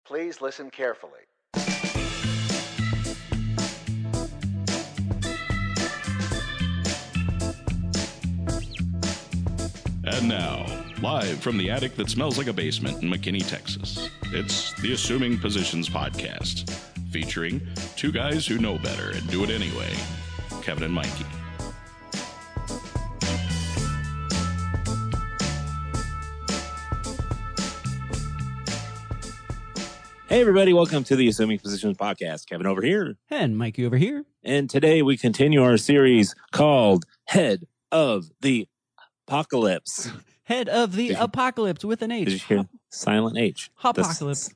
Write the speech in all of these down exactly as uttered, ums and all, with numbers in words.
Please listen carefully. And now, live from the attic that smells like a basement in McKinney, Texas, it's the Assuming Positions Podcast, featuring two guys who know better and do it anyway, Kevin and Mikey. Hey, everybody. Welcome to the Assuming Positions Podcast. Kevin over here. And Mikey over here. And today we continue our series called Head of the Apocalypse. Head of the Did you- Apocalypse with an H. Did you hear? Silent H. Apocalypse.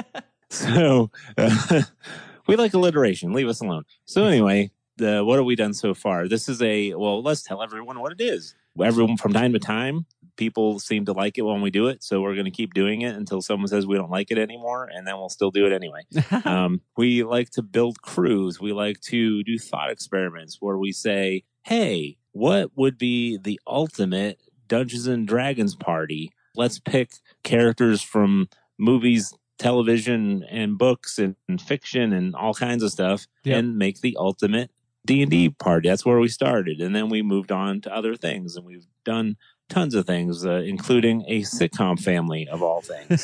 So, uh, we like alliteration. Leave us alone. So anyway, the, what have we done so far? This is a, well, let's tell everyone what it is. Everyone, from time to time, people seem to like it when we do it, so we're going to keep doing it until someone says we don't like it anymore, and then we'll still do it anyway. um, we like to build crews. We like to do thought experiments where we say, hey, what would be the ultimate Dungeons and Dragons party? Let's pick characters from movies, television, and books, and, and fiction, and all kinds of stuff, yep. and make the ultimate D and D party. That's where we started, and then we moved on to other things, and we've done tons of things, uh, including a sitcom family of all things.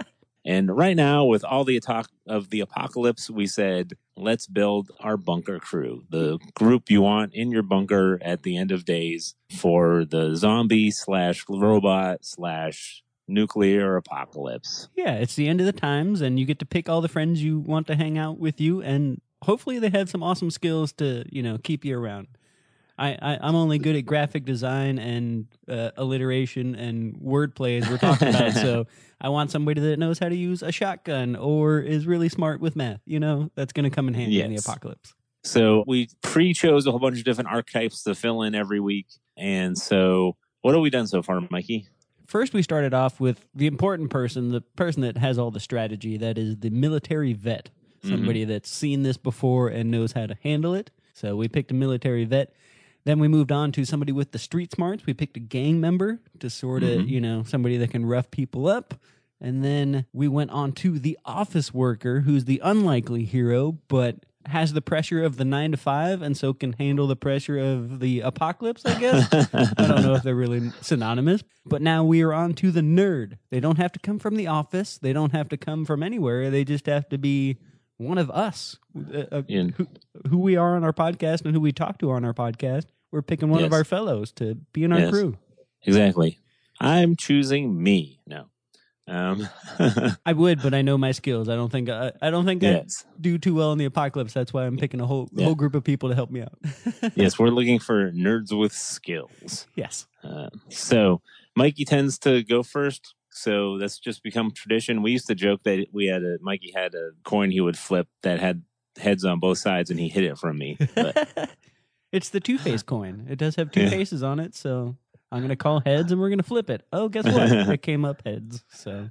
And right now, with all the attack of the apocalypse, we said, let's build our bunker crew, the group you want in your bunker at the end of days for the zombie slash robot slash nuclear apocalypse. Yeah, it's the end of the times, and you get to pick all the friends you want to hang out with you, and hopefully they have some awesome skills to, you know, keep you around. I, I, I'm only good at graphic design and uh, alliteration and wordplay, as we're talking about, so I want somebody that knows how to use a shotgun or is really smart with math. You know, that's going to come in handy yes. in the apocalypse. So we pre-chose a whole bunch of different archetypes to fill in every week. And so what have we done so far, Mikey? First, we started off with the important person, the person that has all the strategy, that is the military vet, somebody mm-hmm. that's seen this before and knows how to handle it. So we picked a military vet. Then we moved on to somebody with the street smarts. We picked a gang member to sort of, mm-hmm. you know, somebody that can rough people up. And then we went on to the office worker, who's the unlikely hero, but has the pressure of the nine to five, and so can handle the pressure of the apocalypse, I guess. I don't know if they're really synonymous. But now we are on to the nerd. They don't have to come from the office. They don't have to come from anywhere. They just have to be one of us, uh, who, who we are on our podcast and who we talk to on our podcast. We're picking one yes. of our fellows to be in our yes. crew. Exactly. I'm choosing me. No. Um. I would, but I know my skills. I don't think I, I don't think yes. I do too well in the apocalypse. That's why I'm picking a whole yeah. whole group of people to help me out. Yes, we're looking for nerds with skills. Yes. Uh, so Mikey tends to go first. So that's just become tradition. We used to joke that we had a Mikey had a coin he would flip that had heads on both sides, and he hid it from me. But it's the two-face coin. It does have two yeah. faces on it, so I'm going to call heads, and we're going to flip it. Oh, guess what? It came up heads. So,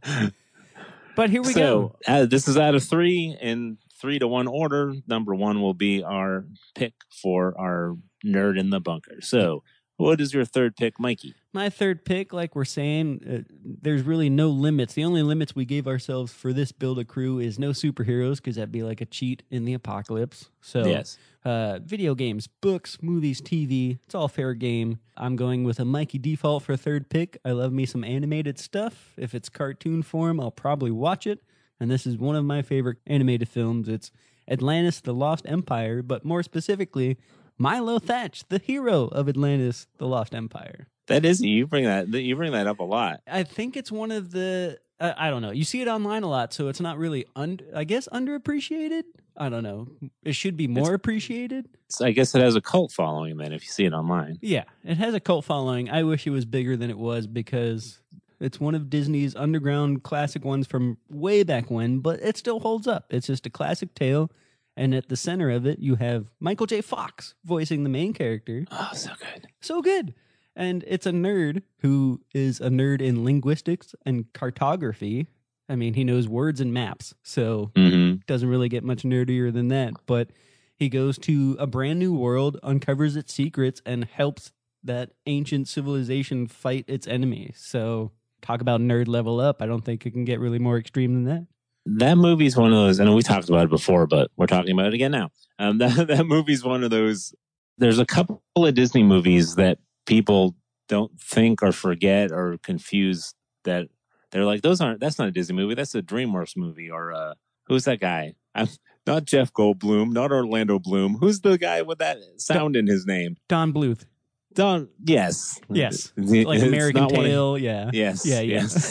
but here we so, go. Uh, this is out of three, in three to one order. Number one will be our pick for our nerd in the bunker. So, what is your third pick, Mikey? My third pick, like we're saying, uh, there's really no limits. The only limits we gave ourselves for this build a crew is no superheroes, because that'd be like a cheat in the apocalypse. So, yes. uh, video games, books, movies, T V, it's all fair game. I'm going with a Mikey default for third pick. I love me some animated stuff. If it's cartoon form, I'll probably watch it. And this is one of my favorite animated films. It's Atlantis, The Lost Empire, but more specifically, Milo Thatch, the hero of Atlantis, The Lost Empire. That is, you bring that you bring that up a lot. I think it's one of the, uh, I don't know. You see it online a lot, so it's not really, un- I guess, underappreciated. I don't know. It should be more it's, appreciated. So I guess it has a cult following, then, if you see it online. Yeah, it has a cult following. I wish it was bigger than it was, because it's one of Disney's underground classic ones from way back when, but it still holds up. It's just a classic tale. And at the center of it, you have Michael J. Fox voicing the main character. Oh, so good. So good. And it's a nerd who is a nerd in linguistics and cartography. I mean, he knows words and maps, so mm-hmm. doesn't really get much nerdier than that. But he goes to a brand new world, uncovers its secrets, and helps that ancient civilization fight its enemies. So talk about nerd level up. I don't think it can get really more extreme than that. That movie's one of those, and we talked about it before, but we're talking about it again now. Um, that, that movie's one of those, there's a couple of Disney movies that people don't think or forget or confuse that they're like, those aren't, that's not a Disney movie, that's a DreamWorks movie, or uh, who's that guy? I'm, not Jeff Goldblum, not Orlando Bloom. Who's the guy with that sound in his name? Don Bluth. Don, yes. Yes. It's Like American not one of- Tail, yeah. Yes. Yeah, yeah. Yes.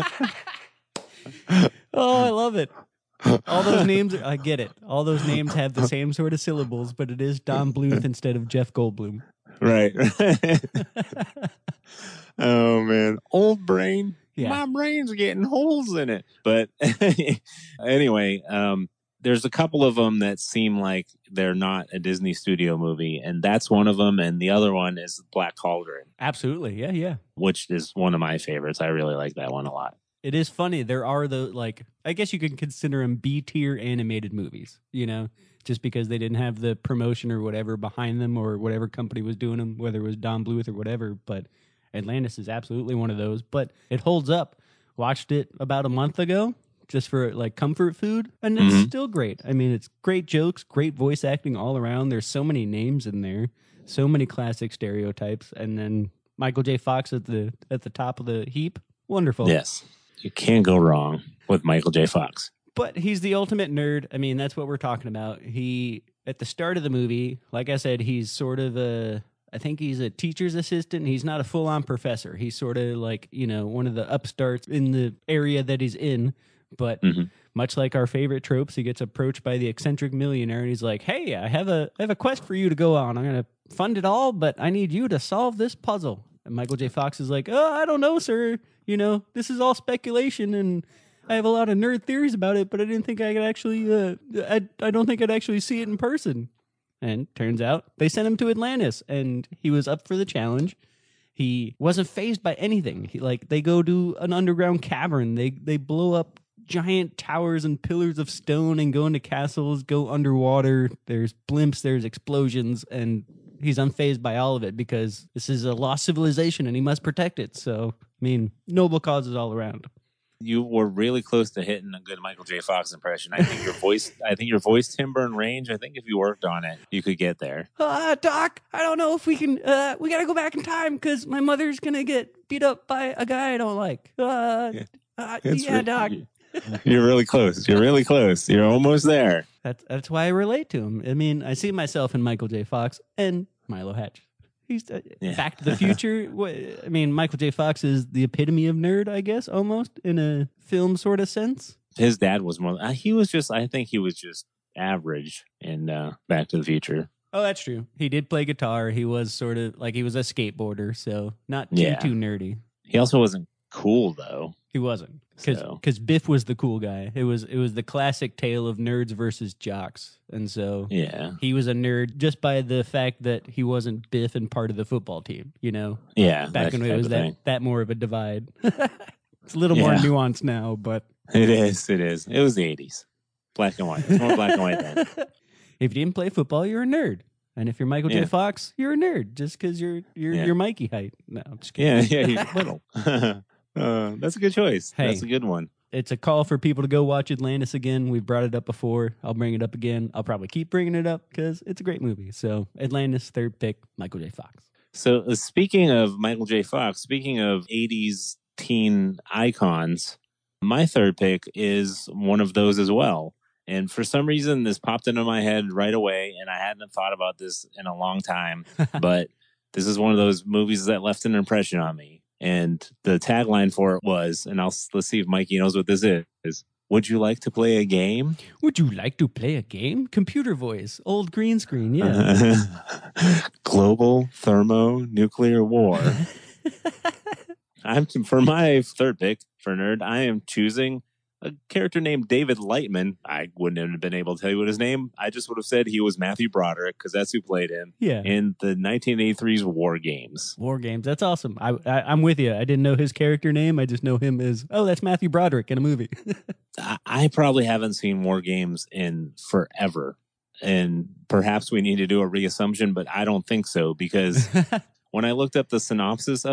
Oh, I love it. All those names, I get it. All those names have the same sort of syllables, but it is Don Bluth instead of Jeff Goldblum. Right. Oh, man. Old brain. Yeah. My brain's getting holes in it. But anyway, um, there's a couple of them that seem like they're not a Disney studio movie, and that's one of them. And the other one is Black Cauldron. Absolutely. Yeah, yeah. Which is one of my favorites. I really like that one a lot. It is funny. There are the, like, I guess you can consider them B-tier animated movies, you know, just because they didn't have the promotion or whatever behind them or whatever company was doing them, whether it was Don Bluth or whatever. But Atlantis is absolutely one of those. But it holds up. Watched it about a month ago just for, like, comfort food, and it's Mhm. still great. I mean, it's great jokes, great voice acting all around. There's so many names in there, so many classic stereotypes, and then Michael J. Fox at the at the top of the heap. Wonderful. Yes. You can't go wrong with Michael J. Fox. But he's the ultimate nerd. I mean, that's what we're talking about. He, at the start of the movie, like I said, he's sort of a, I think he's a teacher's assistant. He's not a full-on professor. He's sort of like, you know, one of the upstarts in the area that he's in. But Mhm. much like our favorite tropes, he gets approached by the eccentric millionaire, and he's like, "Hey, I have a, I have a quest for you to go on. I'm going to fund it all, but I need you to solve this puzzle." And Michael J. Fox is like, "Oh, I don't know, sir. You know, this is all speculation, and I have a lot of nerd theories about it, but I didn't think I could actually, uh, I, I don't think I'd actually see it in person." And turns out they sent him to Atlantis, and he was up for the challenge. He wasn't fazed by anything. He, like, they go to an underground cavern. They they blow up giant towers and pillars of stone and go into castles, go underwater. There's blimps, there's explosions, and he's unfazed by all of it because this is a lost civilization and he must protect it. So, I mean, noble causes all around. You were really close to hitting a good Michael J. Fox impression. I think your voice, I think your voice timbre and range, I think if you worked on it, you could get there. Uh, Doc, I don't know if we can, uh, we got to go back in time because my mother's going to get beat up by a guy I don't like. Uh, Yeah. uh, It's yeah, re- Doc. You're really close. You're really close. You're almost there. That's, that's why I relate to him. I mean, I see myself in Michael J. Fox and Milo Hatch. He's uh, Yeah. Back to the Future. What, I mean, Michael J. Fox is the epitome of nerd, I guess, almost in a film sort of sense. His dad was more, uh, he was just, I think he was just average in uh, Back to the Future. Oh, that's true. He did play guitar. He was sort of like he was a skateboarder, so not too Yeah. too nerdy. He also wasn't cool, though. He wasn't because So. Biff was the cool guy. It was it was the classic tale of nerds versus jocks, and so Yeah. he was a nerd just by the fact that he wasn't Biff and part of the football team. You know, Yeah. back that when it type was of that thing. that more of a divide. It's a little more Yeah. nuanced now, but It is. It is. It was the eighties. Black and white. It's more black and white then. if you didn't play football, you're a nerd. And if you're Michael J. Yeah. Fox, you're a nerd just because you're you're Yeah. you're Mikey height. No, I'm just kidding. Yeah. Yeah. He's little. uh, that's a good choice. Hey. That's a good one. It's a call for people to go watch Atlantis again. We've brought it up before. I'll bring it up again. I'll probably keep bringing it up because it's a great movie. So Atlantis, third pick, Michael J. Fox. So uh, speaking of Michael J. Fox, speaking of eighties teen icons, my third pick is one of those as well. And for some reason, this popped into my head right away, and I hadn't thought about this in a long time. But this is one of those movies that left an impression on me. And the tagline for it was, and I'll let's see if Mikey knows what this is, is would you like to play a game? Would you like to play a game? Computer voice, old green screen, yeah. Global thermonuclear war. I'm for my third pick for nerd. I am choosing a character named David Lightman. I wouldn't have been able to tell you what his name. I just would have said he was Matthew Broderick because that's who played him Yeah. in the nineteen eighty-three's War Games. War Games. That's awesome. I, I, I'm with you. I didn't know his character name. I just know him as, oh, that's Matthew Broderick in a movie. I, I probably haven't seen War Games in forever, and perhaps we need to do a reassumption, but I don't think so because when I looked up the synopsis of it,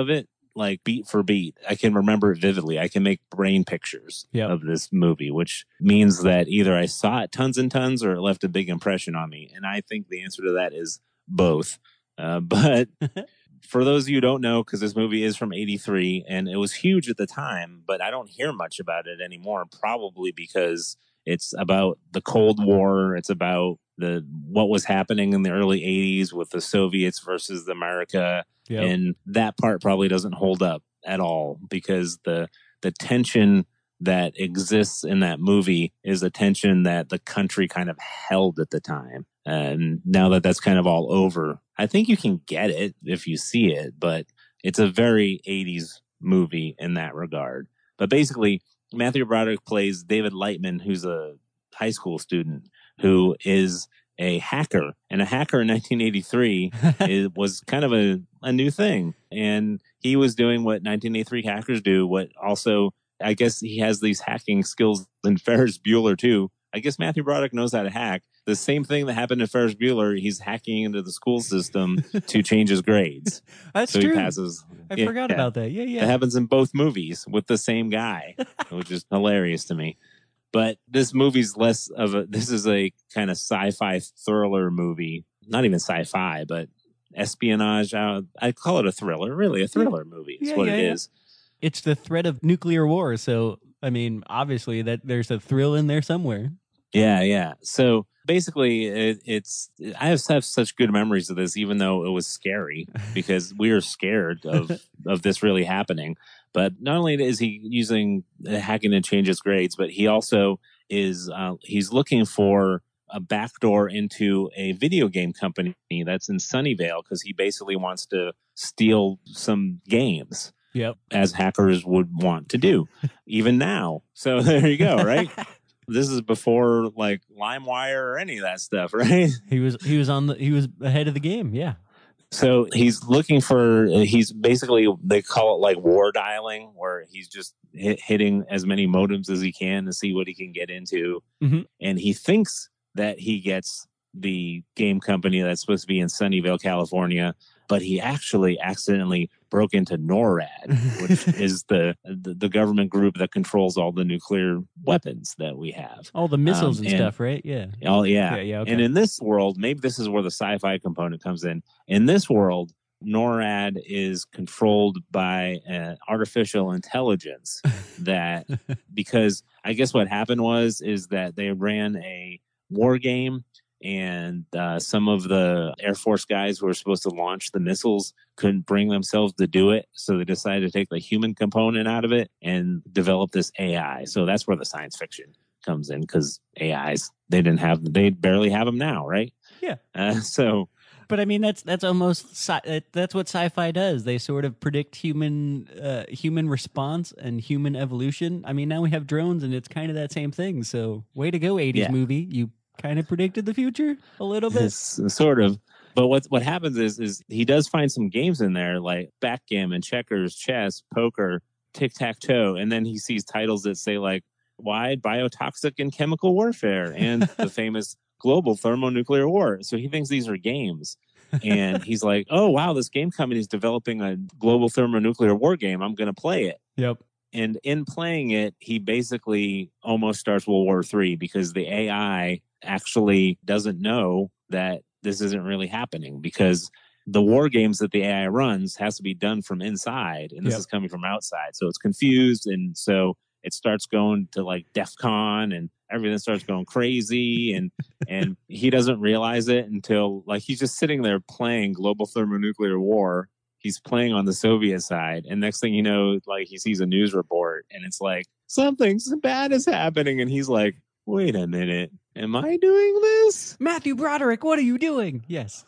like beat for beat. I can remember it vividly. I can make brain pictures Yep. of this movie, which means that either I saw it tons and tons or it left a big impression on me. And I think the answer to that is both. Uh, but for those of you who don't know, because this movie is from eighty-three and it was huge at the time, but I don't hear much about it anymore, probably because it's about the Cold War. It's about the what was happening in the early eighties with the Soviets versus America. Yep. And that part probably doesn't hold up at all because the the tension that exists in that movie is a tension that the country kind of held at the time. And now that that's kind of all over, I think you can get it if you see it, but it's a very eighties movie in that regard. But basically, Matthew Broderick plays David Lightman, who's a high school student who is a hacker. And a hacker in nineteen eighty-three it was kind of a, a new thing. And he was doing what nineteen eighty-three hackers do, what also, I guess he has these hacking skills in Ferris Bueller too. I guess Matthew Broderick knows how to hack. The same thing that happened to Ferris Bueller, he's hacking into the school system to change his grades. That's so true. he passes. I Yeah, forgot yeah. about that. Yeah, yeah. It happens in both movies with the same guy, which is hilarious to me. But this movie's less of a, this is a kind of sci-fi thriller movie. Not even sci-fi, but espionage. Uh, I call it a thriller, really a thriller movie is Yeah, what yeah, it yeah. is. It's the threat of nuclear war. So, I mean, obviously that there's a thrill in there somewhere. Yeah, yeah. So basically, it, it's I have, have such good memories of this, even though it was scary because we were scared of of this really happening. But not only is he using uh, hacking to change his grades, but he also is uh, he's looking for a backdoor into a video game company that's in Sunnyvale because he basically wants to steal some games. Yep. As hackers would want to do, even now. So there you go, right? This is before like LimeWire or any of that stuff, right? He was he was on the he was ahead of the game. Yeah. So he's looking for, he's basically, they call it like war dialing, where he's just hit, hitting as many modems as he can to see what he can get into. Mhm. And he thinks that he gets the game company that's supposed to be in Sunnyvale, California, but he actually accidentally broke into NORAD, which is the, the the government group that controls all the nuclear weapons that we have. All the missiles Um, and, and- stuff, right? Yeah. Oh, yeah. Yeah, yeah, okay. And in this world, maybe this is where the sci-fi component comes in. In this world, NORAD is controlled by uh, artificial intelligence that, because I guess what happened was, is that they ran a war game and uh, some of the Air Force guys who were supposed to launch the missiles couldn't bring themselves to do it. So they decided to take the human component out of it and develop this A I. So that's where the science fiction comes in, because A Is, they didn't have, they barely have them now, right? Yeah. Uh, so But I mean, that's that's almost sci- that- that's what sci-fi does. They sort of predict human uh, human response and human evolution. I mean, now we have drones, and it's kind of that same thing. So, way to go, eighties Yeah. movie! You kind of predicted the future a little bit. It's sort of. But what what happens is is he does find some games in there like backgammon, checkers, chess, poker, tic tac toe, and then he sees titles that say like wide biotoxic and chemical warfare and the famous global thermonuclear war. So he thinks these are games. And he's like, oh, wow, this game company is developing a global thermonuclear war game. I'm going to play it. Yep. And in playing it, he basically almost starts World War Three because the A I actually doesn't know that this isn't really happening, because the war games that the A I runs has to be done from inside, and this Yep. is coming from outside. So it's confused, and so it starts going to like DEF CON, and everything starts going crazy, and and he doesn't realize it until like he's just sitting there playing global thermonuclear war. He's playing on the Soviet side, and next thing you know, like he sees a news report, and it's like something bad is happening, and he's like, "Wait a minute, am I doing this?" Matthew Broderick, what are you doing? Yes.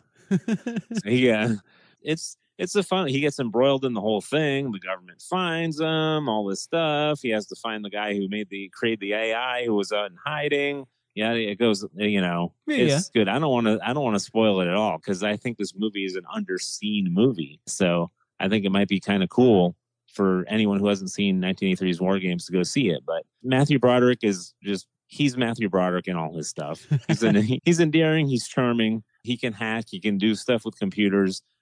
Yeah, it's it's a fun. He gets embroiled in the whole thing. The government finds him, all this stuff. He has to find the guy who made the created the A I who was out in hiding. Yeah, it goes. You know, Yeah, it's good. I don't want to. I don't want to spoil it at all, because I think this movie is an underseen movie. So I think it might be kind of cool for anyone who hasn't seen nineteen eighty-three's War Games to go see it. But Matthew Broderick is just. He's Matthew Broderick in all his stuff. He's an, he's endearing. He's charming. He can hack. He can do stuff with computers.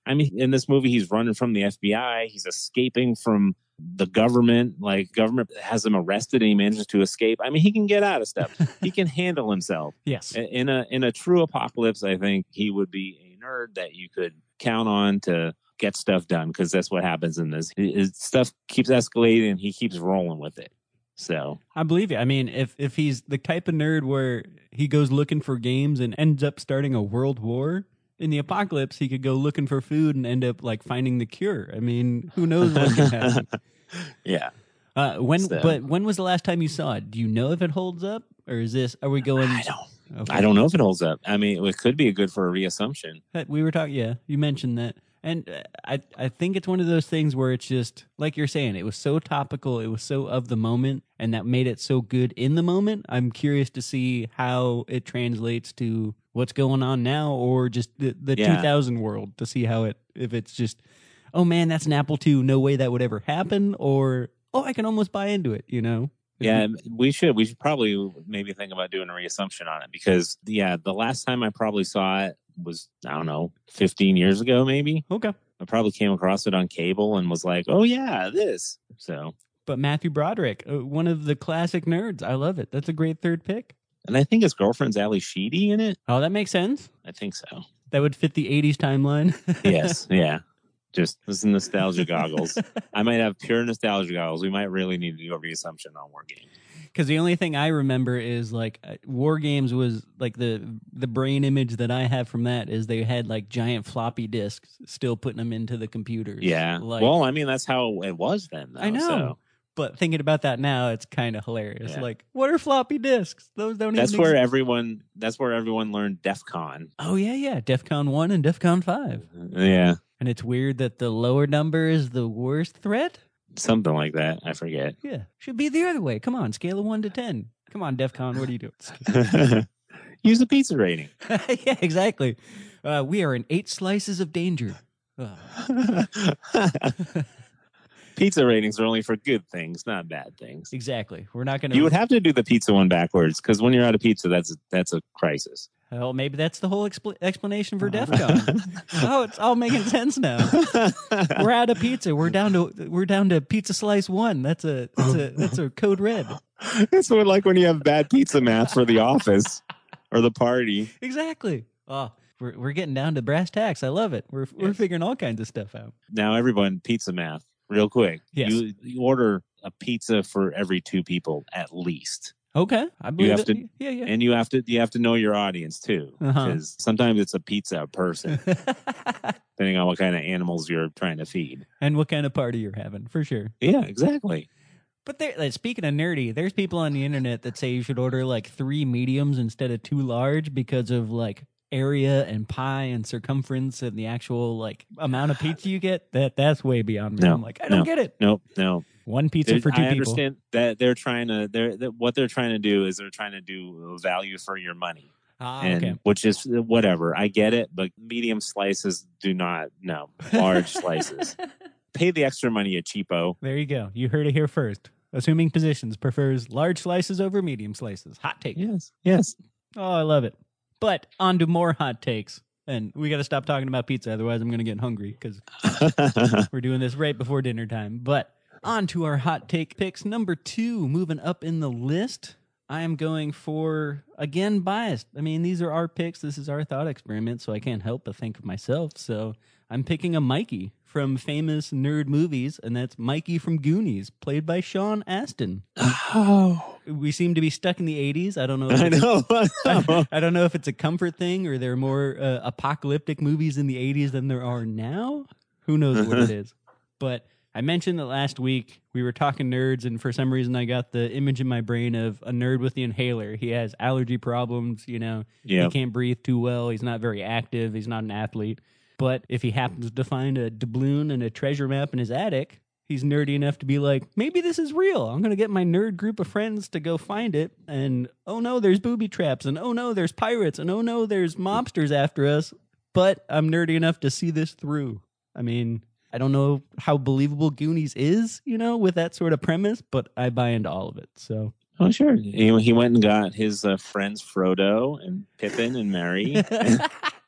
I mean, in this movie, he's running from the F B I. He's escaping from the government. Like, government has him arrested and he manages to escape. I mean, he can get out of stuff. He can handle himself. Yes. In a in a true apocalypse, I think he would be a nerd that you could count on to get stuff done, because that's what happens in this. His stuff keeps escalating and he keeps rolling with it. So I believe you. I mean, if if he's the type of nerd where he goes looking for games and ends up starting a world war, in the apocalypse, he could go looking for food and end up like finding the cure. I mean, who knows what can happen? Yeah. Uh, when, So- but when was the last time you saw it? Do you know if it holds up, or is this? Are we going? I don't. Okay. I don't know if it holds up. I mean, it could be good for a reassumption. That- We were talking. Yeah, you mentioned that, and uh, I I think it's one of those things where it's just like you're saying. It was so topical. It was so of the moment, and that made it so good in the moment. I'm curious to see how it translates to what's going on now, or just the the Yeah. two thousand world, to see how it, if it's just, oh man, that's an Apple two. No way that would ever happen, or oh, I can almost buy into it. You know. Yeah, we should. We should probably maybe think about doing a reassumption on it, because, yeah, the last time I probably saw it was, I don't know, fifteen years ago, maybe. Okay. I probably came across it on cable and was like, oh, yeah, this. So, But Matthew Broderick, uh, one of the classic nerds. I love it. That's a great third pick. and I think his girlfriend's Ali Sheedy in it. Oh, that makes sense. I think so. That would fit the eighties timeline. Yes, yeah. Just this nostalgia goggles. I might have pure nostalgia goggles. We might really need to do a reassumption on War Games. Because the only thing I remember is like uh, War Games was like the the brain image that I have from that is they had like giant floppy disks still putting them into the computers. Yeah. Like, Well, I mean, that's how it was then, though. I know. So But thinking about that now, it's kind of hilarious. Yeah. Like, what are floppy disks? Those don't that's even where exist. everyone. That's where everyone learned DEF CON. Oh, yeah, yeah. DEF CON one and DEF CON five. Yeah, And it's weird that the lower number is the worst threat? something like that. I forget. Yeah. Should be the other way. Come on, scale of one to ten. Come on, DEF CON, what are you doing? Use the pizza rating. Yeah, exactly. Uh, we are in eight slices of danger. Ugh. Pizza ratings are only for good things, not bad things. Exactly. We're not going to. You would have to do the pizza one backwards, because when you're out of pizza, that's that's a crisis. Well, maybe that's the whole expl- explanation for DEF CON. Oh, it's all making sense now. We're out of pizza. We're down to we're down to pizza slice one. That's a that's a that's a code red. It's sort of like when you have bad pizza math for the office or the party. Exactly. Oh, we're we're getting down to brass tacks. I love it. We're we're Yes. figuring all kinds of stuff out. Now, everyone, pizza math, real quick. Yes. You, you order a pizza for every two people at least. Okay, I believe have it. to- yeah, yeah. And you have to you have to know your audience too, Uh-huh. because sometimes it's a pizza a person, depending on what kind of animals you're trying to feed. And what kind of party you're having, for sure. Yeah, exactly. But there, like, speaking of nerdy, there's people on the internet that say you should order like three mediums instead of two large because of like area and pie and circumference and the actual like amount of pizza you get. That that's way beyond me. No, I'm like, I don't no. get it. Nope, no. One pizza There- for two I people. understand that they're trying to. They're that what they're trying to do is they're trying to do value for your money, Ah, and okay. which is whatever. I get it, but medium slices do not. No, large slices. Pay the extra money, you cheapo. There you go. You heard it here first. Assuming Positions prefers large slices over medium slices. Hot take. Yes, yes. Oh, I love it. But on to more hot takes. And we got to stop talking about pizza. Otherwise, I'm going to get hungry because we're doing this right before dinner time. But on to our hot take picks. Number two, moving up in the list. I am going for, again, biased. I mean, these are our picks. This is our thought experiment, so I can't help but think of myself. So I'm picking a Mikey from famous nerd movies, and that's Mikey from Goonies, played by Sean Astin. Oh, We seem to be stuck in the eighties. I don't know. If I it's- know. I, I don't know if it's a comfort thing or there are more uh, apocalyptic movies in the eighties than there are now. Who knows what it is? But I mentioned that last week we were talking nerds, and for some reason I got the image in my brain of a nerd with the inhaler. He has allergy problems, you know, Yeah. he can't breathe too well. He's not very active. He's not an athlete. But if he happens to find a doubloon and a treasure map in his attic, he's nerdy enough to be like, maybe this is real. I'm going to get my nerd group of friends to go find it. And oh no, there's booby traps. And oh no, there's pirates. And oh no, there's mobsters after us. But I'm nerdy enough to see this through. I mean, I don't know how believable Goonies is, you know, with that sort of premise, but I buy into all of it. So Oh, sure. He, he went and got his uh, friends Frodo and Pippin and Merry.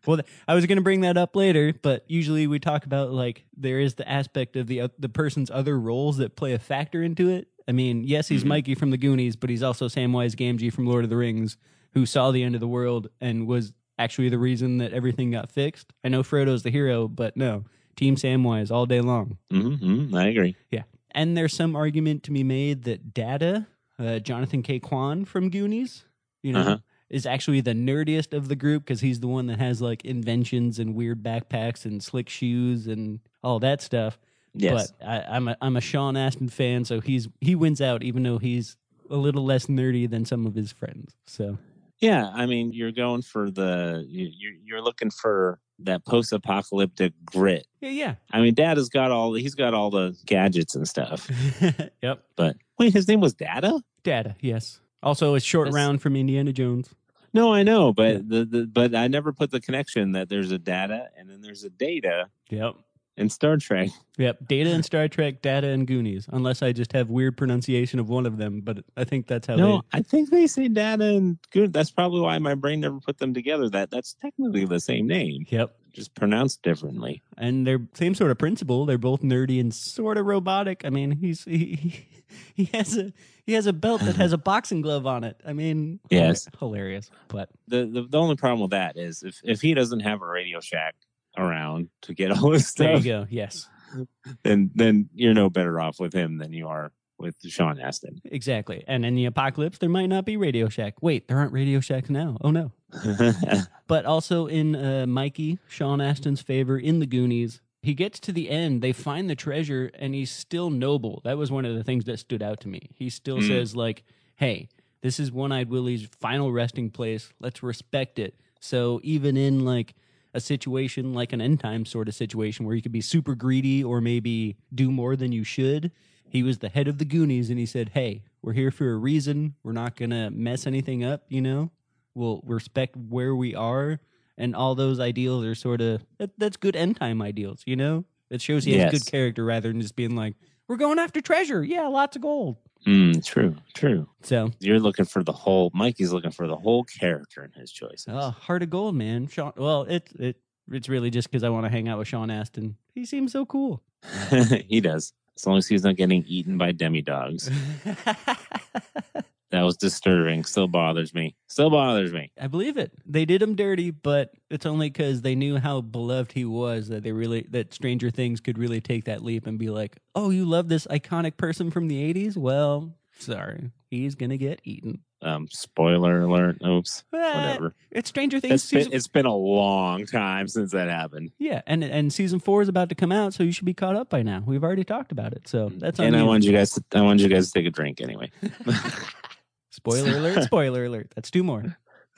Well, th- I was going to bring that up later, but usually we talk about like there is the aspect of the uh, the person's other roles that play a factor into it. I mean, yes, he's Mhm. Mikey from the Goonies, but he's also Samwise Gamgee from Lord of the Rings, who saw the end of the world and was actually the reason that everything got fixed. I know Frodo's the hero, but no, Team Samwise all day long. Mm-hmm. I agree. Yeah. And there's some argument to be made that Data, uh, Jonathan K. Kwan from Goonies, you know, Uh-huh. is actually the nerdiest of the group because he's the one that has like inventions and weird backpacks and slick shoes and all that stuff. Yes. But I, I'm a I'm a Sean Astin fan, so he's he wins out, even though he's a little less nerdy than some of his friends. So Yeah, I mean, you're going for the you- you're you're looking for that post-apocalyptic grit. yeah, yeah. I mean, Dad has got all he's got all the gadgets and stuff. Yep. But wait, his name was Data? Data, yes. Also, a short That's- round from Indiana Jones. No, I know, but Yeah. the, the but I never put the connection that there's a Data and then there's a Data Yep. in Star Trek. Yep, Data and Star Trek, Data and Goonies. Unless I just have weird pronunciation of one of them, but I think that's how No, I think they say Data and good. That's probably why my brain never put them together. That that's technically the same name, they. Yep, just pronounced differently. and they're same sort of principle. They're both nerdy and sort of robotic. I mean, he's he he, he has a he has a belt that has a boxing glove on it. I mean, Yes. hilarious. But The, the the only problem with that is if if he doesn't have a Radio Shack around to get all his there you stuff, go. Yes, then then you're no better off with him than you are with Sean Astin. exactly. And in the apocalypse, there might not be Radio Shack. Wait, there aren't Radio Shacks now. Oh no. But also in uh, Mikey, Sean Astin's favor in the Goonies, he gets to the end, they find the treasure, and he's still noble. That was one of the things that stood out to me. He still Mm. says, like, hey, this is One-Eyed Willie's final resting place. Let's respect it. So even in, like, a situation like an end time sort of situation where you could be super greedy or maybe do more than you should, he was the head of the Goonies, and he said, hey, we're here for a reason. We're not going to mess anything up, you know? We'll respect where we are, and all those ideals are sort of that, that's good end time ideals, you know. It shows he has Yes. good character rather than just being like, "We're going after treasure, yeah, lots of gold." Mm, true, true. So, You're looking for the whole. Mikey's looking for the whole character in his choices. oh, heart of gold, man. Sean, well, it it it's really just because I want to hang out with Sean Astin. He seems so cool. He does, as long as he's not getting eaten by demi-dogs. That was disturbing. Still bothers me. Still bothers me. I believe it. They did him dirty, but it's only because they knew how beloved he was that they really that Stranger Things could really take that leap and be like, "Oh, you love this iconic person from the eighties? Well, sorry, he's gonna get eaten." Um, spoiler alert. Oops. Eh, Whatever. It's Stranger Things It's been, season. it's been a long time since that happened. Yeah, and and season four is about to come out, so you should be caught up by now. We've already talked about it, so that's on And I you. wanted you guys. To, I wanted you guys to take a drink anyway. Spoiler alert! Spoiler alert! That's two more.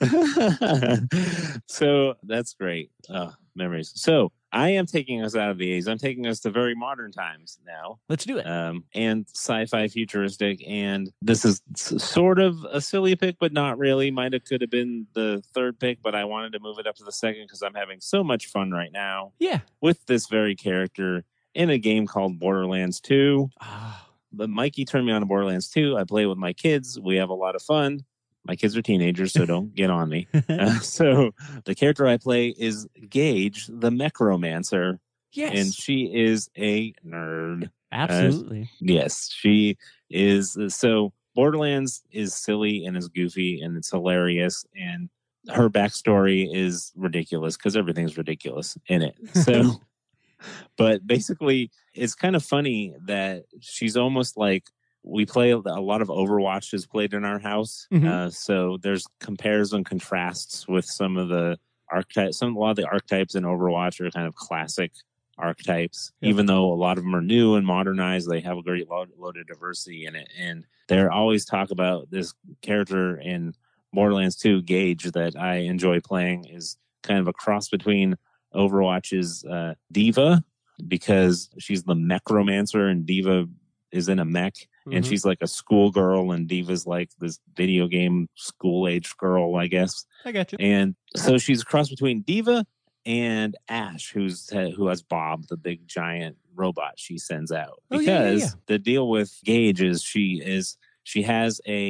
So that's great. Uh, memories. So I am taking us out of the eighties. I'm taking us to very modern times now. Let's do it. Um, and sci-fi futuristic. And this is s- sort of a silly pick, but not really. Might have could have been the third pick, but I wanted to move it up to the second because I'm having so much fun right now Yeah. with this very character in a game called Borderlands two. Ah, But Mikey turned me on to Borderlands two. I play with my kids. We have a lot of fun. My kids are teenagers, so don't get on me. Uh, so the character I play is Gage, the Necromancer, yes. and she is a nerd. Absolutely. Yes, she is. So Borderlands is silly and is goofy and it's hilarious, and her backstory is ridiculous because everything's ridiculous in it. So, but basically, it's kind of funny that she's almost like we play a lot of Overwatch is played in our house. Mhm. Uh, so there's compares and contrasts with some of the archetypes. Some a lot of the archetypes in Overwatch are kind of classic archetypes, Yep. even though a lot of them are new and modernized. They have a great load, load of diversity in it, and they're always talk about this character in Borderlands two, Gage, that I enjoy playing is kind of a cross between Overwatch's uh, Diva, because she's the Mechromancer and Diva is in a mech, and Mhm. she's like a schoolgirl, and Diva's like this video game school-aged girl, I guess. I got you. And so she's a cross between Diva and Ash, who's who has Bob, the big giant robot she sends out. Oh, Because yeah, yeah, yeah. the deal with Gage is she is she has a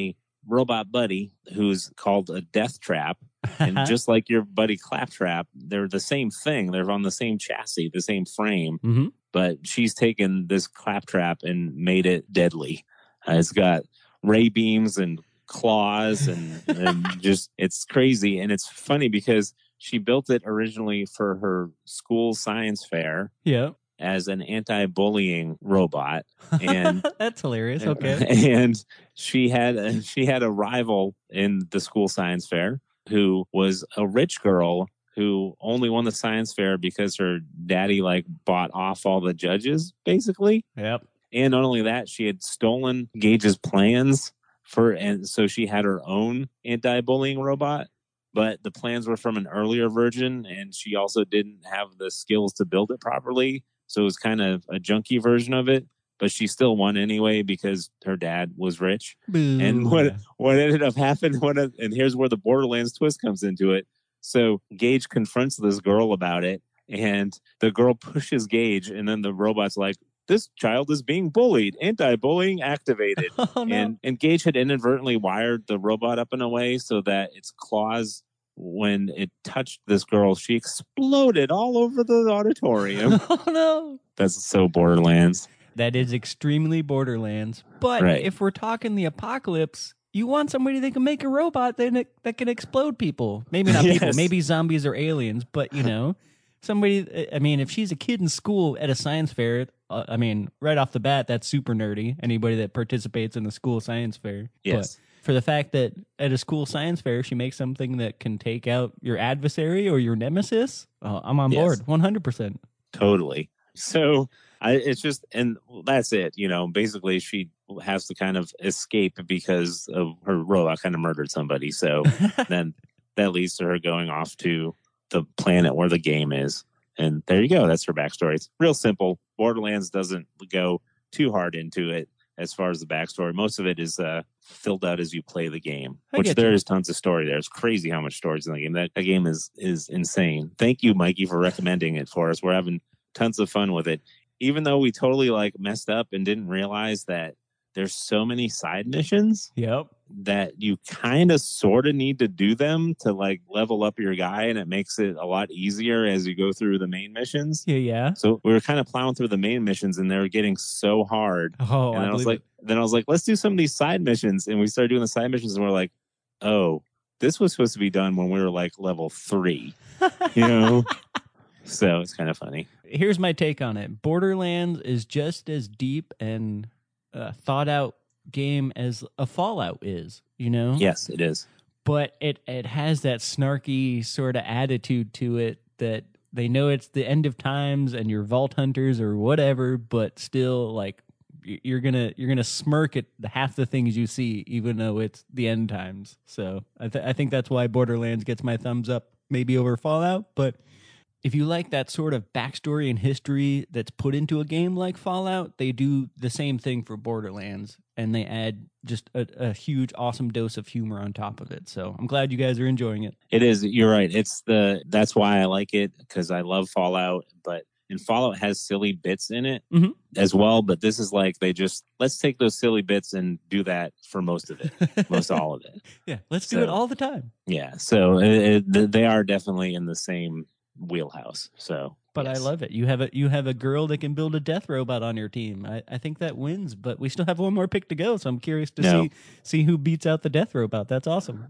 robot buddy who's called a Death Trap. And just like your buddy Claptrap, they're the same thing. They're on the same chassis, the same frame. Mm-hmm. But she's taken this Claptrap and made it deadly. Uh, it's got ray beams and claws and, and just, it's crazy. And it's funny because she built it originally for her school science fair. Yeah. As an anti-bullying robot, and that's hilarious. Okay, and she had a, she had a rival in the school science fair who was a rich girl who only won the science fair because her daddy like bought off all the judges, basically. Yep. And not only that, she had stolen Gage's plans for, and so she had her own anti-bullying robot. But the plans were from an earlier version, and she also didn't have the skills to build it properly. So it was kind of a junky version of it, but she still won anyway because her dad was rich. Boo. And what what ended up happening, what, and here's where the Borderlands twist comes into it. So Gage confronts this girl about it, and the girl pushes Gage, and then the robot's like, this child is being bullied, anti-bullying activated. Oh, no. And, and Gage had inadvertently wired the robot up in a way so that its claws, when it touched this girl, she exploded all over the auditorium. Oh, no. That's so Borderlands. That is extremely Borderlands. But right. If we're talking the apocalypse, you want somebody that can make a robot that, that can explode people. Maybe not people, Yes. maybe zombies or aliens, but, you know, somebody, I mean, if she's a kid in school at a science fair, uh, I mean, right off the bat, that's super nerdy. Anybody that participates in the school science fair. Yes. But for the fact that at a school science fair, she makes something that can take out your adversary or your nemesis, oh, I'm on Yes. board, one hundred percent. Totally. So I, it's just, and that's it. You know, basically she has to kind of escape because of her robot kind of murdered somebody. So then that leads to her going off to the planet where the game is. And there you go. That's her backstory. It's real simple. Borderlands doesn't go too hard into it. As far as the backstory, most of it is uh, filled out as you play the game, I which get there you. is tons of story there. It's crazy how much story is in the game. That, that game is is insane. Thank you, Mikey, for recommending it for us. We're having tons of fun with it. Even though we totally like messed up and didn't realize that there's so many side missions Yep. that you kind of sort of need to do them to like level up your guy, and it makes it a lot easier as you go through the main missions. Yeah, yeah. So we were kind of plowing through the main missions, and they were getting so hard. Oh, and I I was believe like, then I was like, let's do some of these side missions, and we started doing the side missions, and we're like, oh, this was supposed to be done when we were like level three, you know. So it's kind of funny. Here's my take on it. Borderlands is just as deep and uh, thought out game as a Fallout is, you know? Yes, it is. But it, it has that snarky sort of attitude to it that they know it's the end of times and you're vault hunters or whatever, but still like y- you're gonna you're gonna smirk at the half the things you see, even though it's the end times. So I, th- I think that's why Borderlands gets my thumbs up, maybe over Fallout. But if you like that sort of backstory and history that's put into a game like Fallout, they do the same thing for Borderlands, and they add just a, a huge, awesome dose of humor on top of it. So I'm glad you guys are enjoying it. It is. You're right. It's the that's why I like it, because I love Fallout, but and Fallout has silly bits in it Mhm. as well. But this is like they just let's take those silly bits and do that for most of it, most all of it. Yeah, let's do So- it all the time. Yeah. So it, it, they are definitely in the same wheelhouse. So, But yes. I love it. You have a you have a girl that can build a death robot on your team. I, I think that wins, but we still have one more pick to go, so I'm curious to No. see see who beats out the death robot. That's awesome.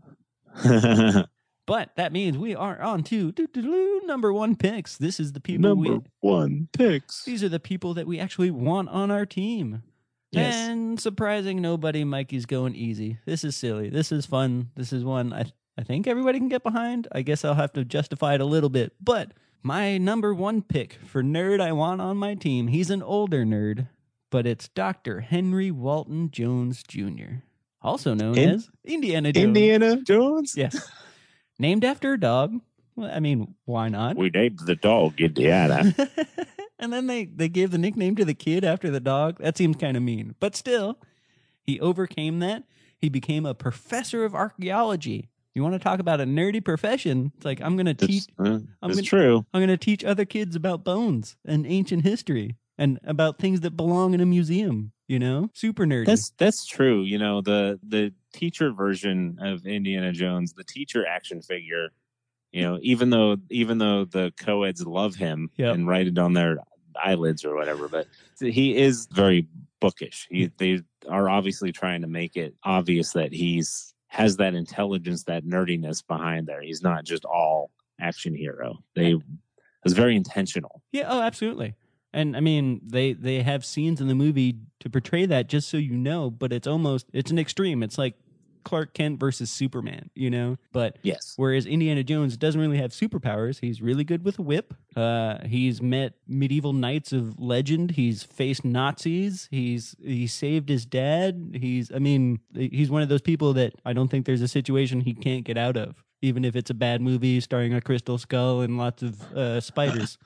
But that means we are on to doo-doo-doo, number one picks. This is the people Number we one picks. these are the people that we actually want on our team. Yes. And surprising nobody, Mikey's going easy. This is silly. This is fun. This is one I I think everybody can get behind. I guess I'll have to justify it a little bit. But my number one pick for nerd I want on my team, he's an older nerd, but it's Doctor Henry Walton Jones Junior, also known In- as Indiana Jones. Indiana Jones? Yes. Named after a dog. Well, I mean, why not? We named the dog Indiana. And then they, they gave the nickname to the kid after the dog. That seems kind of mean. But still, he overcame that. He became a professor of archaeology. You want to talk about a nerdy profession? It's like, I'm going to teach It's, uh, I'm it's gonna- true. I'm going to teach other kids about bones and ancient history and about things that belong in a museum. You know, super nerdy. That's that's true. You know, the the teacher version of Indiana Jones, the teacher action figure. You know, even though even though the co-eds love him Yep. and write it on their eyelids or whatever, but he is very bookish. He, they are obviously trying to make it obvious that he's has that intelligence, that nerdiness behind there. He's not just all action hero. They it was very intentional. Yeah. Oh, absolutely. And I mean, they they have scenes in the movie to portray that, just so you know. But it's almost it's an extreme. It's like Clark Kent versus Superman, you know? But yes, whereas Indiana Jones doesn't really have superpowers, he's really good with a whip. Uh, he's met medieval knights of legend. He's faced Nazis. He's he saved his dad. He's I mean, he's one of those people that I don't think there's a situation he can't get out of, even if it's a bad movie starring a crystal skull and lots of uh, spiders.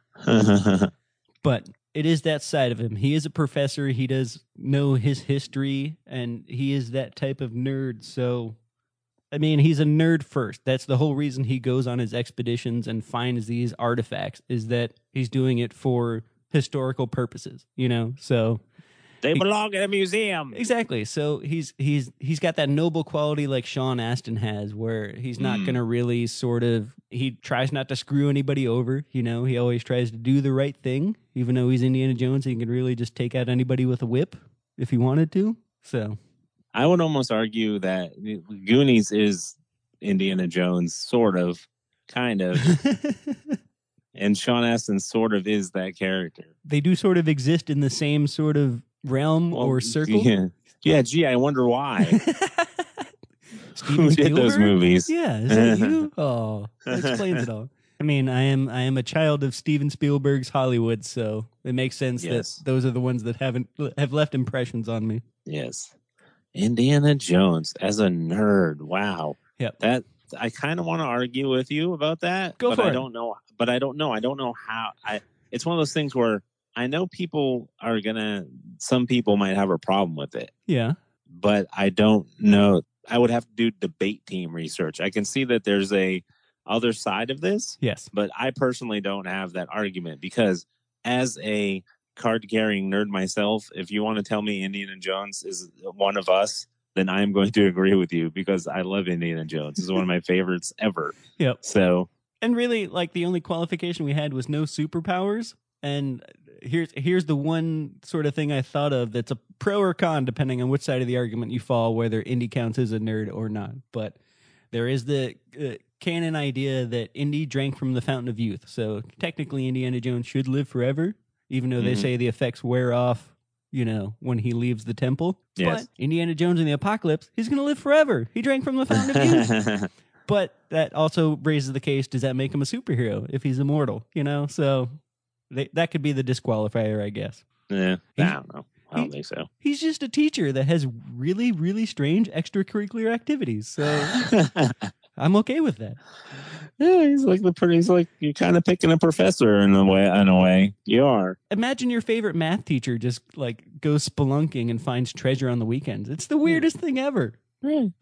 But it is that side of him. He is a professor. He does know his history, and he is that type of nerd. So, I mean, he's a nerd first. That's the whole reason he goes on his expeditions and finds these artifacts, is that he's doing it for historical purposes, you know? So they belong in a museum. Exactly. So he's he's he's got that noble quality like Sean Astin has, where he's not Mm. going to really sort of, he tries not to screw anybody over, you know? He always tries to do the right thing, even though he's Indiana Jones. He can really just take out anybody with a whip if he wanted to. So I would almost argue that Goonies is Indiana Jones, sort of, kind of. And Sean Astin sort of is that character. They do sort of exist in the same sort of realm Well, or circle. Yeah. yeah, gee, I wonder why. Steven Who did those Spielberg? movies? Yeah, is that you? Oh, that explains it all. I mean, I am I am a child of Steven Spielberg's Hollywood, so it makes sense Yes. that those are the ones that haven't have left impressions on me. Yes. Indiana Jones as a nerd. Wow. Yep. That I kind of want to argue with you about that. Go but for I it. don't know. But I don't know. I don't know how. I. It's one of those things where I know people are gonna. Some people might have a problem with it, Yeah. but I don't know. I would have to do debate team research. I can see that there's a other side of this, Yes. but I personally don't have that argument because as a card carrying nerd myself, if you want to tell me Indiana Jones is one of us, then I'm going to agree with you because I love Indiana Jones. This is one of my favorites ever. Yep. So, And really, like, the only qualification we had was no superpowers. And here's here's the one sort of thing I thought of that's a pro or con, depending on which side of the argument you fall, whether Indy counts as a nerd or not. But there is the uh, canon idea that Indy drank from the Fountain of Youth. So technically, Indiana Jones should live forever, even though they Mhm. say the effects wear off, you know, when he leaves the temple. Yes. But Indiana Jones in the Apocalypse, he's going to live forever. He drank from the Fountain of Youth. But that also raises the case, does that make him a superhero if he's immortal? You know, so they, that could be the disqualifier, I guess. yeah, He- I don't know. I don't he- think so. He's just a teacher that has really, really strange extracurricular activities. So I'm okay with that. Yeah, he's like the pretty. He's like you're kind of picking a professor in a way. In a way, you are. Imagine your favorite math teacher just like goes spelunking and finds treasure on the weekends. It's the weirdest thing ever. Right.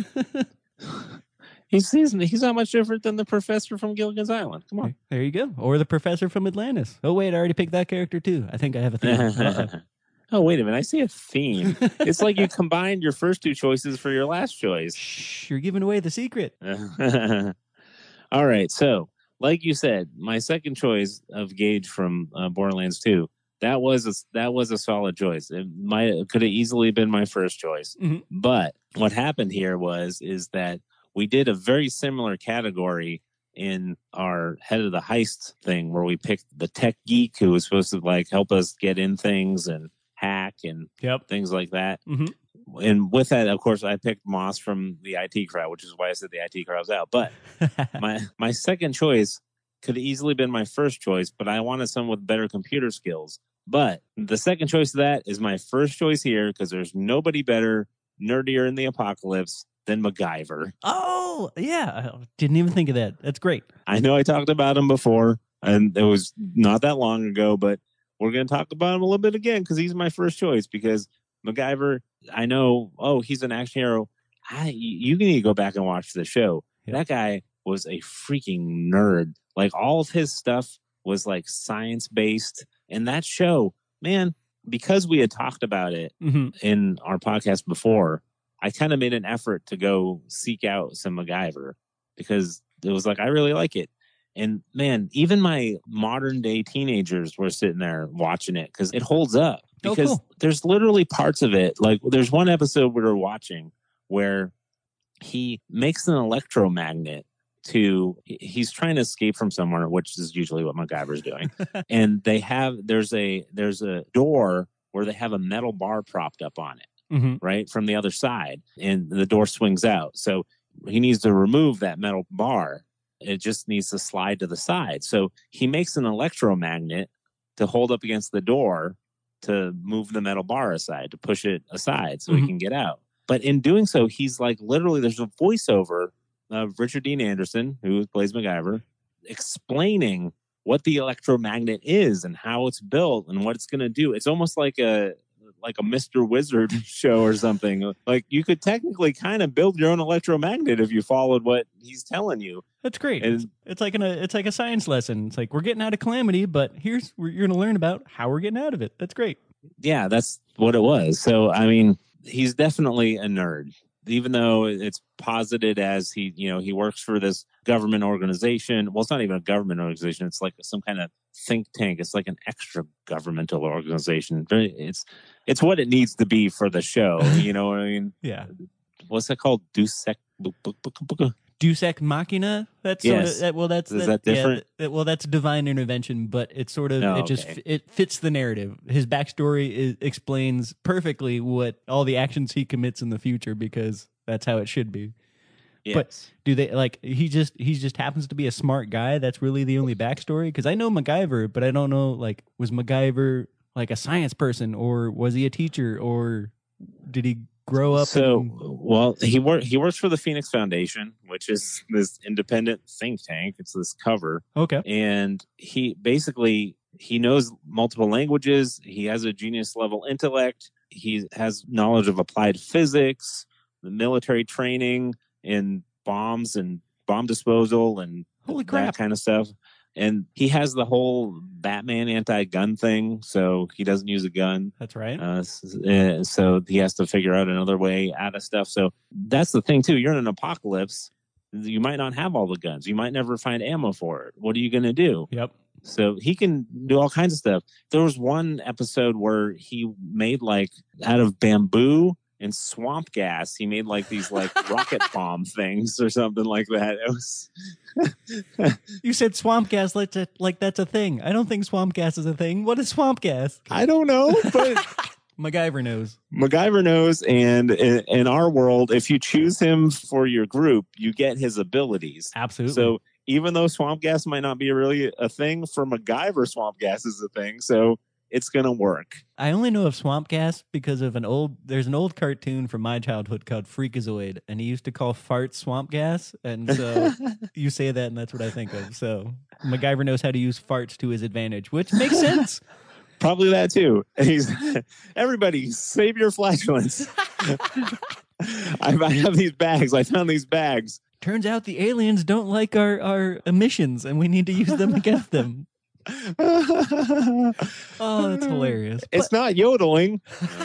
He's, he's he's not much different than the professor from Gilligan's Island. Come on. There you go. Or the professor from Atlantis. Oh, wait, I already picked that character too. I think I have a theme. Uh-oh. Oh, wait a minute. I see a theme. It's like you combined your first two choices for your last choice. Shh, you're giving away the secret. All right. So, like you said, my second choice of Gage from uh, Borderlands two, that was a, that was a solid choice. It might it could have easily been my first choice. Mhm. But what happened here was is that we did a very similar category in our head of the heist thing where we picked the tech geek who was supposed to like help us get in things and hack and Yep. things like that. Mhm. And with that, of course, I picked Moss from the I T crowd, which is why I said the I T crowd was out. But my my second choice could have easily been my first choice, but I wanted someone with better computer skills. But the second choice of that is my first choice here because there's nobody better, nerdier in the apocalypse than MacGyver. Oh, yeah. I didn't even think of that. That's great. I know I talked about him before, and it was not that long ago, but we're going to talk about him a little bit again because he's my first choice because MacGyver, I know, oh, he's an action hero. I, you need to go back and watch the show. Yeah. That guy was a freaking nerd. Like all of his stuff was like science based. And that show, man, because we had talked about it Mm-hmm. in our podcast before, I kind of made an effort to go seek out some MacGyver because it was like, I really like it. And man, even my modern day teenagers were sitting there watching it because it holds up. Oh, Because cool. there's literally parts of it. Like there's one episode we were watching where he makes an electromagnet to, he's trying to escape from somewhere, which is usually what MacGyver's doing. And they have, there's a, there's a door where they have a metal bar propped up on it, Mm-hmm. right? From the other side. And the door swings out. So he needs to remove that metal bar. It just needs to slide to the side. So he makes an electromagnet to hold up against the door to move the metal bar aside, to push it aside so Mhm. he can get out. But in doing so, he's like, literally, there's a voiceover of Richard Dean Anderson, who plays MacGyver, explaining what the electromagnet is and how it's built and what it's going to do. It's almost like a like a Mister Wizard show or something. Like you could technically kind of build your own electromagnet if you followed what he's telling you. That's great. And It's, it's like an, a, it's like a science lesson. It's like we're getting out of calamity, but here's where you're going to learn about how we're getting out of it. That's great. yeah, that's what it was. So, I mean, he's definitely a nerd, even though it's posited as he, you know, he works for this government organization. Well, it's not even a government organization. It's like some kind of think tank. It's like an extra governmental organization. Very- It's, it's what it needs to be for the show. You know what I mean? Yeah. What's that called? Dusek. Deus Ex Machina. That's Yes. sort of that, well. That's Is that different? Yeah, that, well, that's divine intervention, but it's sort of Oh, it just okay. it fits the narrative. His backstory is, explains perfectly what all the actions he commits in the future because that's how it should be. Yes. But do they like he just he just happens to be a smart guy? That's really the only backstory because I know MacGyver, but I don't know like was MacGyver like a science person or was he a teacher or did he grow up? So, and- well, he work he works for the Phoenix Foundation, which is this independent think tank. It's this cover, okay, and he basically he knows multiple languages. He has a genius level intellect. He has knowledge of applied physics, the military training, and bombs and bomb disposal and holy that crap! kind of stuff. And he has the whole Batman anti-gun thing, so he doesn't use a gun. That's right. Uh, s- uh, so he has to figure out another way out of stuff. So that's the thing too. You're in an apocalypse. You might not have all the guns. You might never find ammo for it. What are you going to do? Yep. So he can do all kinds of stuff. There was one episode where he made like out of bamboo and swamp gas. He made like these like rocket bomb things or something like that. It was. You said swamp gas like, to, like that's a thing. I don't think swamp gas is a thing. What is swamp gas? I don't know, but MacGyver knows. MacGyver knows, and in, in our world, if you choose him for your group, you get his abilities. Absolutely. So even though swamp gas might not be really a thing, for MacGyver, swamp gas is a thing. So it's going to work. I only know of swamp gas because of an old, there's an old cartoon from my childhood called Freakazoid, and he used to call farts swamp gas. And so you say that, and that's what I think of. So MacGyver knows how to use farts to his advantage, which makes sense. Probably that too. He's everybody save your flatulence. I, I have these bags. I found these bags. Turns out the aliens don't like our, our emissions, and we need to use them against them. Oh, that's hilarious. It's not yodeling.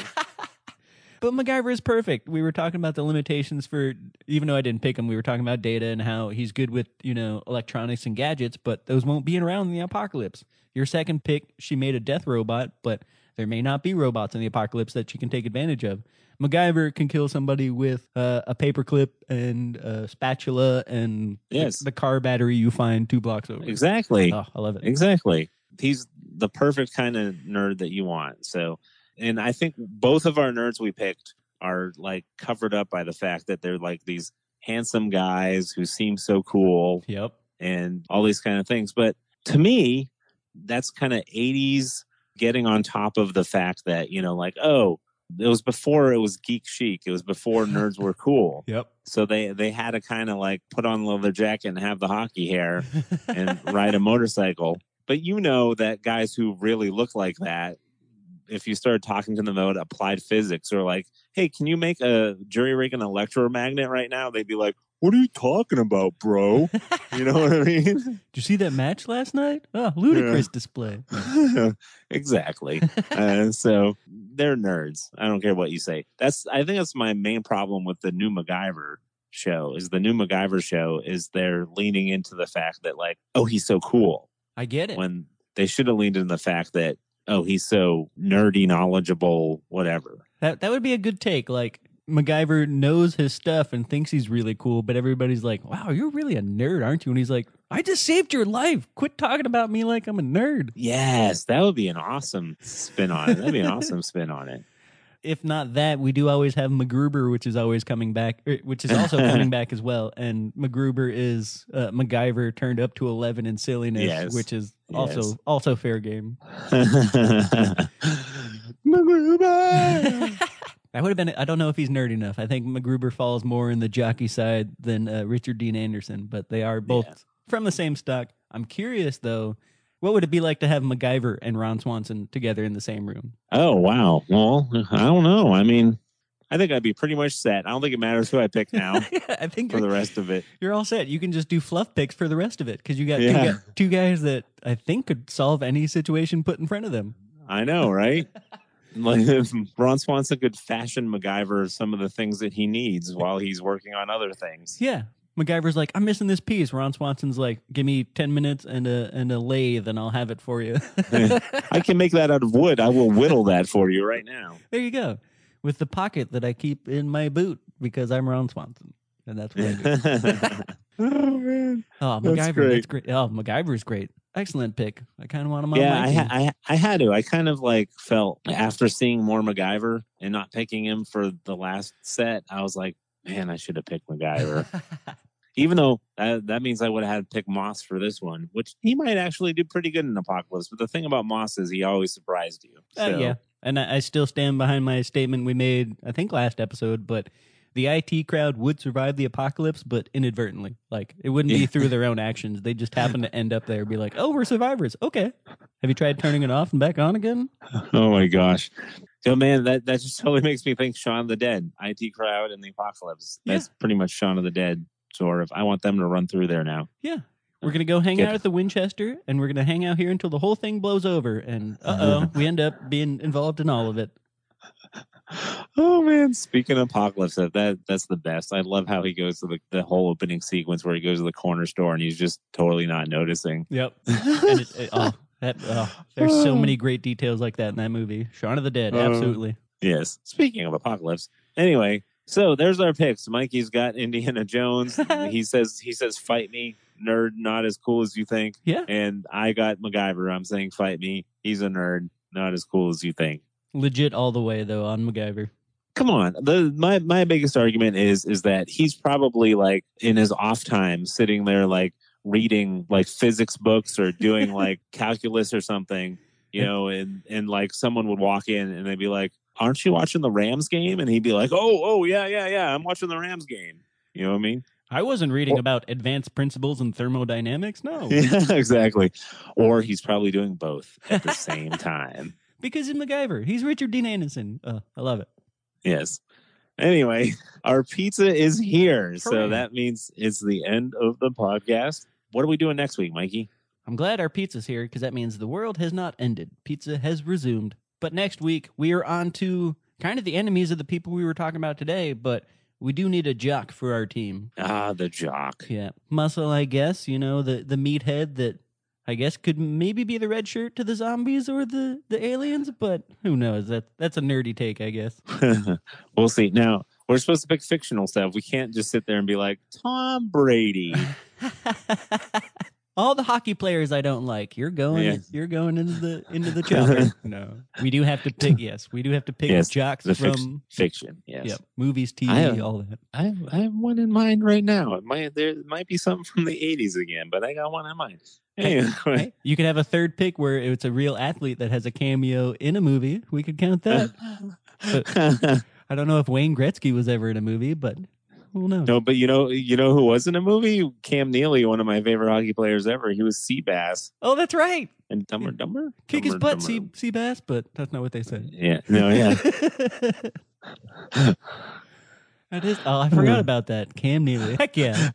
But MacGyver is perfect. We were talking about the limitations for, even though I didn't pick him, we were talking about Data and how he's good with, you know, electronics and gadgets, but those won't be around in the apocalypse. Your second pick, she made a death robot, but there may not be robots in the apocalypse that she can take advantage of. MacGyver can kill somebody with uh, a paperclip and a spatula and Yes. the, the car battery you find two blocks over. Exactly. Oh, I love it. Exactly. He's the perfect kind of nerd that you want. So, and I think both of our nerds we picked are like covered up by the fact that they're like these handsome guys who seem so cool Yep. and all these kind of things. But to me, that's kind of eighties getting on top of the fact that, you know, like, oh, it was before it was geek chic. It was before nerds were cool. Yep. So they, they had to kind of like put on a leather jacket and have the hockey hair and ride a motorcycle. But you know that guys who really look like that, if you started talking to them about applied physics or like, hey, can you make a jury rig an electromagnet right now? They'd be like, what are you talking about, bro? You know what I mean? Did you see that match last night? Oh, ludicrous Yeah. display. Exactly. uh, so they're nerds. I don't care what you say. That's I think that's my main problem with the new MacGyver show. Is the new MacGyver show is they're leaning into the fact that like, oh, he's so cool. I get it. When they should have leaned into the fact that, oh, he's so nerdy, knowledgeable, whatever. That that would be a good take. Like MacGyver knows his stuff and thinks he's really cool, but everybody's like, "Wow, you're really a nerd, aren't you?" And he's like, "I just saved your life. Quit talking about me like I'm a nerd." Yes, that would be an awesome spin on it. That'd be an awesome spin on it. If not that, we do always have MacGruber, which is always coming back, er, which is also coming back as well. And MacGruber is uh, MacGyver turned up to eleven in silliness, Yes. which is also Yes. also fair game. MacGruber! That would have been. I don't know if he's nerd enough. I think MacGruber falls more in the jockey side than uh, Richard Dean Anderson, but they are both Yeah. from the same stock. I'm curious though, what would it be like to have MacGyver and Ron Swanson together in the same room? Oh, wow. Well, I don't know. I mean, I think I'd be pretty much set. I don't think it matters who I pick now I think for you're, the rest of it. you're all set. You can just do fluff picks for the rest of it because you got, Yeah. two, gu- two guys that I think could solve any situation put in front of them. I know, right? Like if Ron Swanson could fashion MacGyver some of the things that he needs while he's working on other things. Yeah. MacGyver's like, I'm missing this piece. Ron Swanson's like, give me ten minutes and a and a lathe and I'll have it for you. I can make that out of wood. I will whittle that for you right now. There you go. With the pocket that I keep in my boot because I'm Ron Swanson. And that's what I do. Oh, man. Oh, That's MacGyver. great. That's great. Oh, MacGyver's great. Excellent pick. I kind of want him on Yeah, my I, team. ha- I I had to. I kind of like felt after seeing more MacGyver and not picking him for the last set, I was like, man, I should have picked MacGyver. Even though that, that means I would have had to pick Moss for this one, which he might actually do pretty good in Apocalypse. But the thing about Moss is he always surprised you. Uh, So, yeah. And I, I still stand behind my statement we made, I think, last episode, but the I T crowd would survive the apocalypse, but inadvertently. Like, it wouldn't be Yeah. through their own actions. They just happen to end up there and be like, oh, we're survivors. Okay. Have you tried turning it off and back on again? Oh my gosh. So man, that, that just totally makes me think Shaun of the Dead, I T crowd and the Apocalypse. That's pretty much Shaun of the Dead, sort of. I want them to run through there now. Yeah. We're going to go hang Good. out at the Winchester, and we're going to hang out here until the whole thing blows over. And uh-oh, we end up being involved in all of it. Oh man, speaking of Apocalypse, that, that that's the best. I love how he goes to the, the whole opening sequence where he goes to the corner store and he's just totally not noticing. Yep. And it, it, oh, that, oh, there's so many great details like that in that movie. Shaun of the Dead, Uh, absolutely. Yes. Speaking of Apocalypse. Anyway, so there's our picks. Mikey's got Indiana Jones. he says he says fight me, nerd, not as cool as you think. Yeah. And I got MacGyver. I'm saying fight me. He's a nerd, not as cool as you think. Legit all the way, though, on MacGyver. Come on. The my my biggest argument is is that he's probably like in his off time sitting there like reading like physics books or doing like calculus or something, you know, and and like someone would walk in and they'd be like, "Aren't you watching the Rams game?" And he'd be like, "Oh, oh, yeah, yeah, yeah, I'm watching the Rams game." You know what I mean? I wasn't reading Or- about advanced principles in thermodynamics. No. Yeah, exactly. Or he's probably doing both at the same time. Because he's MacGyver. He's Richard Dean Anderson. Oh, I love it. Yes. Anyway, our pizza is here. So Hooray. that means it's the end of the podcast. What are we doing next week, Mikey? I'm glad our pizza's here because that means the world has not ended. Pizza has resumed. But next week, we are on to kind of the enemies of the people we were talking about today, but we do need a jock for our team. Ah, the jock. Yeah. Muscle, I guess, you know, the, the meathead that I guess could maybe be the red shirt to the zombies or the, the aliens, but who knows? That, that's a nerdy take, I guess. We'll see. Now, we're supposed to pick fictional stuff. We can't just sit there and be like, Tom Brady. All the hockey players I don't like. You're going. Yeah. You're going into the into the chopper. No, we do have to pick. Yes, we do have to pick Yes, jocks the from fic- fiction. Yes. yep, movies, T V, I have- all that. I have, I have one in mind right now. It might there might be something from the eighties again, but I got one in mind. Anyway. Hey, you could have a third pick where it's a real athlete that has a cameo in a movie. We could count that. I don't know if Wayne Gretzky was ever in a movie, but who knows? No, but you know, you know who was in a movie? Cam Neely, one of my favorite hockey players ever. He was Seabass Oh, that's right. and Dumber Dumber. Kick his Dumber, butt, Dumber. sea, sea bass, but that's not what they said. Yeah, no, yeah. That is. Oh, I forgot about that. Cam Neely. Heck yeah.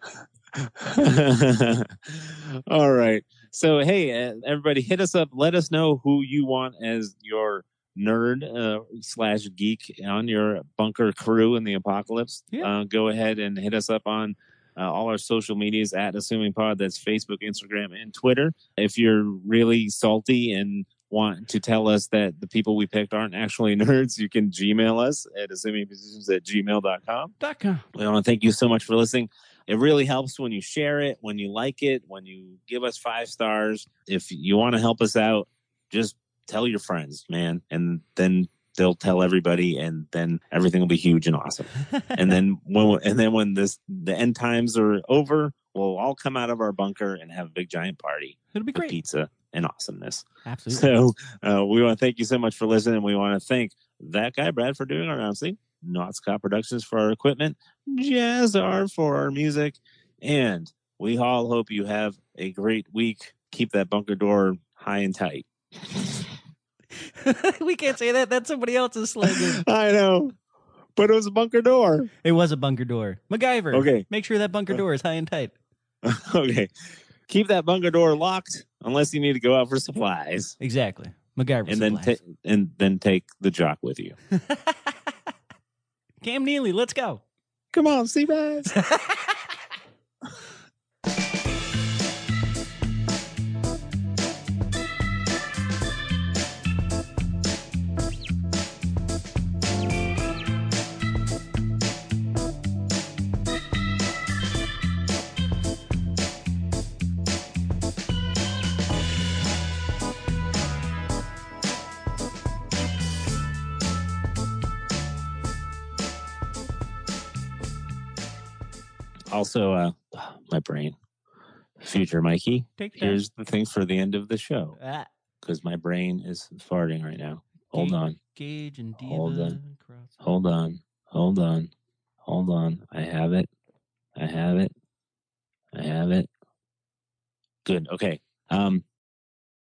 All right. So, hey, uh, everybody, hit us up. Let us know who you want as your nerd uh, slash geek on your bunker crew in the apocalypse. Yeah. Uh, go ahead and hit us up on uh, all our social medias at Assuming Pod. That's Facebook, Instagram, and Twitter. If you're really salty and want to tell us that the people we picked aren't actually nerds, you can Gmail us at assumingpositions at gmail dot com. .com. We want to thank you so much for listening. It really helps when you share it, when you like it, when you give us five stars. If you want to help us out, just tell your friends, man. And then they'll tell everybody, and then everything will be huge and awesome. and then when and then when this the end times are over, we'll all come out of our bunker and have a big giant party. It'll be with great. Pizza and awesomeness. Absolutely. So uh, we want to thank you so much for listening. We want to thank that guy, Brad, for doing our announcing, Nautscott Productions for our equipment, Jazzar for our music, and we all hope you have a great week. Keep that bunker door high and tight. We can't say that. That's somebody else's slogan. I know, but it was a bunker door. It was a bunker door. MacGyver. Okay. Make sure that bunker door is high and tight. Okay. Keep that bunker door locked unless you need to go out for supplies. Exactly. MacGyver. And then, ta- and then take the jock with you. Cam Neely, let's go. Come on, Seabass. Also, uh, my brain. Future Mikey, Take that. here's the thing for the end of the show. Ah, Because my brain is farting right now. Hold Gage, on. Gage and Diva. Hold on. Cross. Hold on. Hold on. Hold on. I have it. I have it. I have it. Good. Okay. Um,